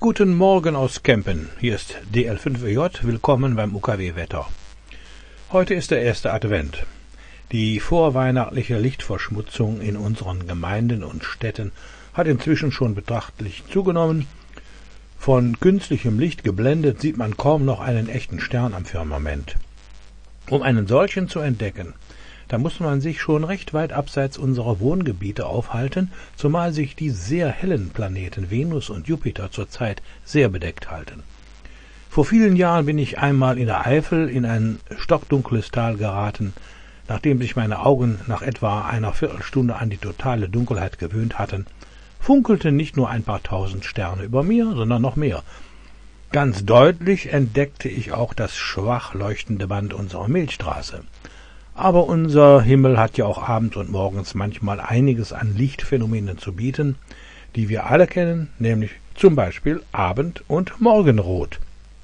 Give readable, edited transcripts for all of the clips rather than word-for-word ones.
Guten Morgen aus Kempen. Hier ist DL5J. Willkommen beim UKW-Wetter. Heute ist der erste Advent. Die vorweihnachtliche Lichtverschmutzung in unseren Gemeinden und Städten hat inzwischen schon betrachtlich zugenommen. Von künstlichem Licht geblendet sieht man kaum noch einen echten Stern am Firmament. Um einen solchen zu entdecken, da muss man sich schon recht weit abseits unserer Wohngebiete aufhalten, zumal sich die sehr hellen Planeten Venus und Jupiter zurzeit sehr bedeckt halten. Vor vielen Jahren bin ich einmal in der Eifel in ein stockdunkles Tal geraten. Nachdem sich meine Augen nach etwa einer Viertelstunde an die totale Dunkelheit gewöhnt hatten, funkelten nicht nur ein paar tausend Sterne über mir, sondern noch mehr. Ganz deutlich entdeckte ich auch das schwach leuchtende Band unserer Milchstraße. Aber unser Himmel hat ja auch abends und morgens manchmal einiges an Lichtphänomenen zu bieten, die wir alle kennen, nämlich zum Beispiel Abend- und Morgenrot.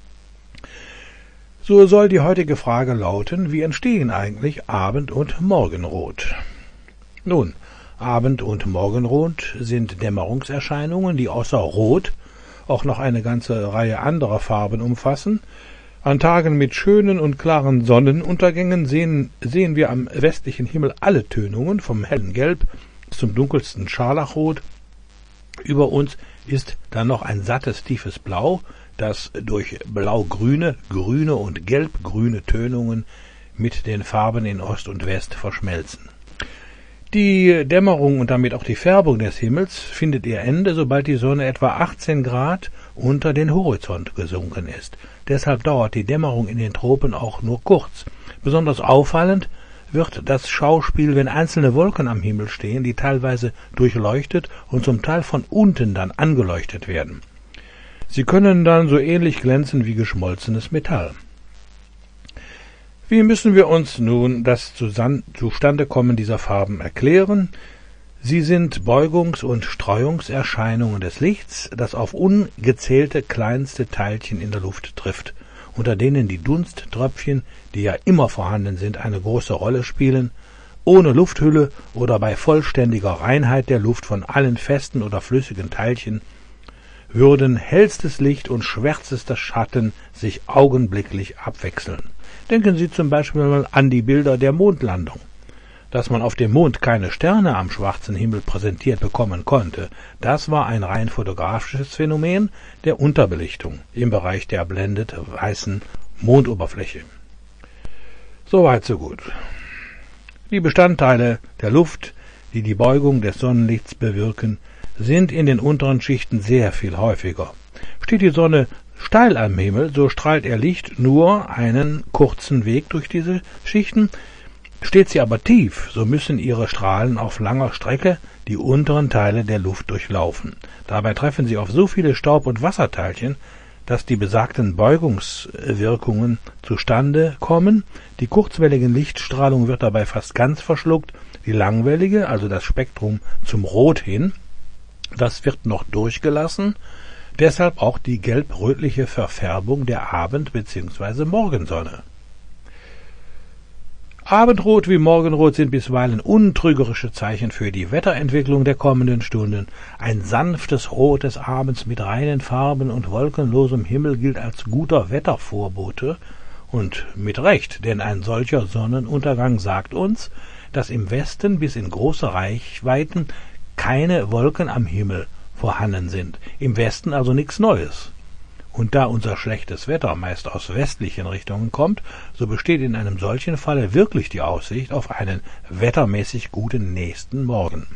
So soll die heutige Frage lauten, wie entstehen eigentlich Abend- und Morgenrot? Nun, Abend- und Morgenrot sind Dämmerungserscheinungen, die außer Rot auch noch eine ganze Reihe anderer Farben umfassen. An Tagen mit schönen und klaren Sonnenuntergängen sehen wir am westlichen Himmel alle Tönungen, vom hellen Gelb zum dunkelsten Scharlachrot. Über uns ist dann noch ein sattes, tiefes Blau, das durch blau-grüne, grüne und gelb-grüne Tönungen mit den Farben in Ost und West verschmelzen. Die Dämmerung und damit auch die Färbung des Himmels findet ihr Ende, sobald die Sonne etwa 18 Grad unter den Horizont gesunken ist. Deshalb dauert die Dämmerung in den Tropen auch nur kurz. Besonders auffallend wird das Schauspiel, wenn einzelne Wolken am Himmel stehen, die teilweise durchleuchtet und zum Teil von unten dann angeleuchtet werden. Sie können dann so ähnlich glänzen wie geschmolzenes Metall. Wie müssen wir uns nun das Zustandekommen dieser Farben erklären? Sie sind Beugungs- und Streuungserscheinungen des Lichts, das auf ungezählte kleinste Teilchen in der Luft trifft, unter denen die Dunsttröpfchen, die ja immer vorhanden sind, eine große Rolle spielen. Ohne Lufthülle oder bei vollständiger Reinheit der Luft von allen festen oder flüssigen Teilchen würden hellstes Licht und schwärzester Schatten sich augenblicklich abwechseln. Denken Sie zum Beispiel mal an die Bilder der Mondlandung. Dass man auf dem Mond keine Sterne am schwarzen Himmel präsentiert bekommen konnte, das war ein rein fotografisches Phänomen der Unterbelichtung im Bereich der blendet weißen Mondoberfläche. Soweit so gut. Die Bestandteile der Luft, die die Beugung des Sonnenlichts bewirken, sind in den unteren Schichten sehr viel häufiger. Steht die Sonne steil am Himmel, so strahlt ihr Licht nur einen kurzen Weg durch diese Schichten. Steht sie aber tief, so müssen ihre Strahlen auf langer Strecke die unteren Teile der Luft durchlaufen. Dabei treffen sie auf so viele Staub- und Wasserteilchen, dass die besagten Beugungswirkungen zustande kommen. Die kurzwellige Lichtstrahlung wird dabei fast ganz verschluckt, die langwellige, also das Spektrum zum Rot hin, das wird noch durchgelassen. Deshalb auch die gelb-rötliche Verfärbung der Abend- bzw. Morgensonne. Abendrot wie Morgenrot sind bisweilen untrügerische Zeichen für die Wetterentwicklung der kommenden Stunden. Ein sanftes Rot des Abends mit reinen Farben und wolkenlosem Himmel gilt als guter Wettervorbote. Und mit Recht, denn ein solcher Sonnenuntergang sagt uns, dass im Westen bis in große Reichweiten keine Wolken am Himmel vorhanden sind. Im Westen also nichts Neues. Und da unser schlechtes Wetter meist aus westlichen Richtungen kommt, so besteht in einem solchen Falle wirklich die Aussicht auf einen wettermäßig guten nächsten Morgen.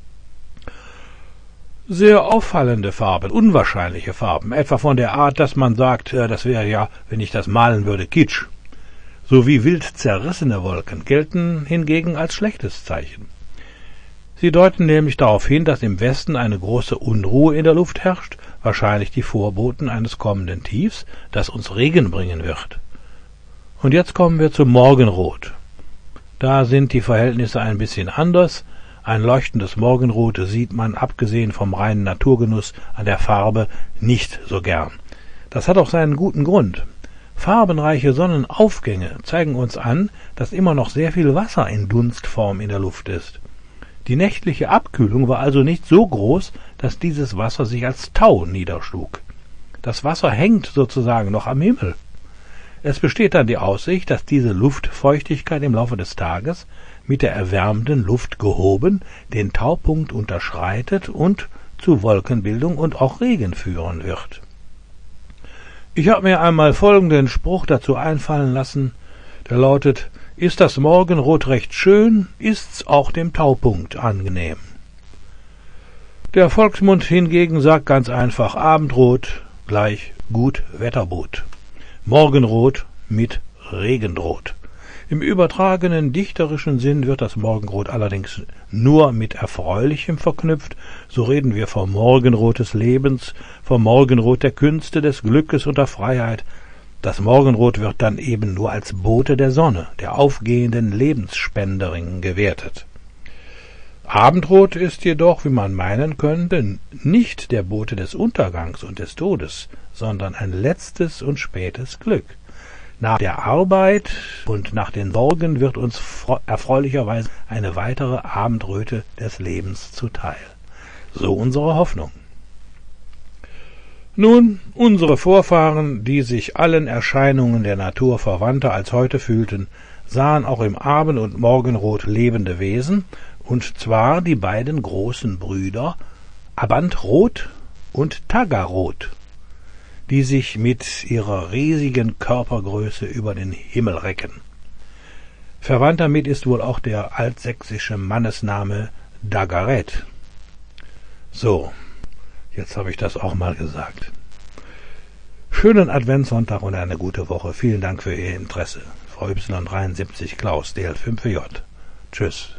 Sehr auffallende Farben, unwahrscheinliche Farben, etwa von der Art, dass man sagt, das wäre ja, wenn ich das malen würde, Kitsch, sowie wild zerrissene Wolken gelten hingegen als schlechtes Zeichen. Sie deuten nämlich darauf hin, dass im Westen eine große Unruhe in der Luft herrscht, wahrscheinlich die Vorboten eines kommenden Tiefs, das uns Regen bringen wird. Und jetzt kommen wir zum Morgenrot. Da sind die Verhältnisse ein bisschen anders. Ein leuchtendes Morgenrot sieht man, abgesehen vom reinen Naturgenuss an der Farbe, nicht so gern. Das hat auch seinen guten Grund. Farbenreiche Sonnenaufgänge zeigen uns an, dass immer noch sehr viel Wasser in Dunstform in der Luft ist. Die nächtliche Abkühlung war also nicht so groß, dass dieses Wasser sich als Tau niederschlug. Das Wasser hängt sozusagen noch am Himmel. Es besteht dann die Aussicht, dass diese Luftfeuchtigkeit im Laufe des Tages mit der erwärmten Luft gehoben den Taupunkt unterschreitet und zu Wolkenbildung und auch Regen führen wird. Ich habe mir einmal folgenden Spruch dazu einfallen lassen, der lautet: Ist das Morgenrot recht schön, ist's auch dem Taupunkt angenehm. Der Volksmund hingegen sagt ganz einfach: Abendrot gleich gut Wetterboot, Morgenrot mit Regen droht. Im übertragenen dichterischen Sinn wird das Morgenrot allerdings nur mit Erfreulichem verknüpft. So reden wir vom Morgenrot des Lebens, vom Morgenrot der Künste, des Glückes und der Freiheit. Das Morgenrot wird dann eben nur als Bote der Sonne, der aufgehenden Lebensspenderin gewertet. Abendrot ist jedoch, wie man meinen könnte, nicht der Bote des Untergangs und des Todes, sondern ein letztes und spätes Glück. Nach der Arbeit und nach den Sorgen wird uns erfreulicherweise eine weitere Abendröte des Lebens zuteil. So unsere Hoffnung. Nun, unsere Vorfahren, die sich allen Erscheinungen der Natur verwandter als heute fühlten, sahen auch im Abend- und Morgenrot lebende Wesen, und zwar die beiden großen Brüder Abantrot und Tagarot, die sich mit ihrer riesigen Körpergröße über den Himmel recken. Verwandt damit ist wohl auch der altsächsische Mannesname Dagaret. So, jetzt habe ich das auch mal gesagt. Schönen Adventssonntag und eine gute Woche. Vielen Dank für Ihr Interesse. Frau Y73 Klaus, DL5J. Tschüss.